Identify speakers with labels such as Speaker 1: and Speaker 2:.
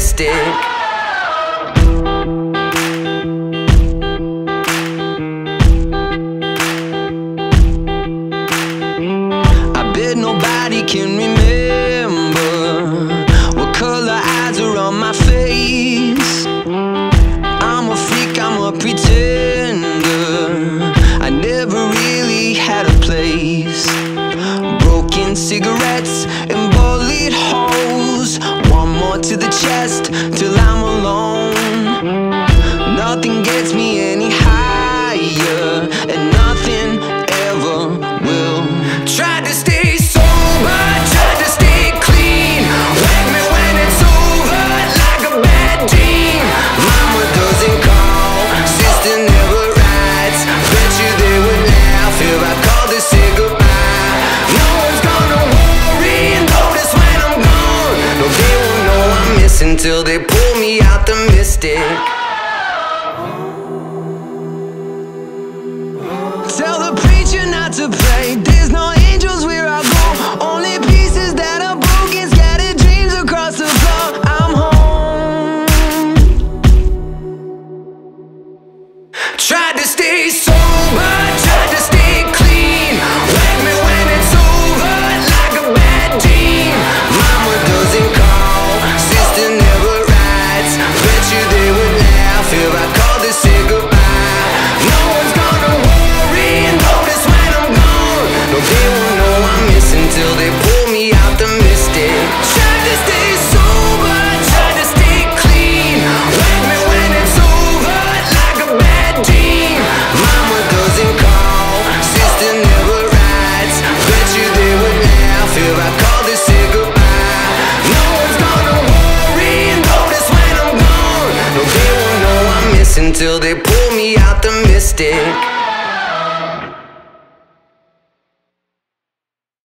Speaker 1: mystic. Nobody can remember what color eyes are on my face. I'm a freak, I'm a pretender. I never really had a place. Broken cigarettes and bullet holes. One more to the chest till I'm alone. Nothing gets me any higher, and nothing ever will. Try to stay until they pull me out the mystic. Tell the preacher not to pray. There's no angels where I go. Only pieces that are broken, scattered dreams across the floor. I'm home. Tried to stay sober, tried to stay clean. Wake me when it's over, like a bad dream. Mama doesn't call, sister never writes. Bet you they would laugh if I called to say goodbye. No one's gonna worry and notice when I'm gone. No, they won't know I'm missing till they pull me out the mystic. Tried to stay sober, tried to stay clean. Wake me when it's over, like a bad dream. Mama doesn't call, sister never writes. Bet you they would laugh if I called to say goodbye. No one's gonna worry and notice when I'm gone. No, they won't know I'm missing till they pull me out the mystic.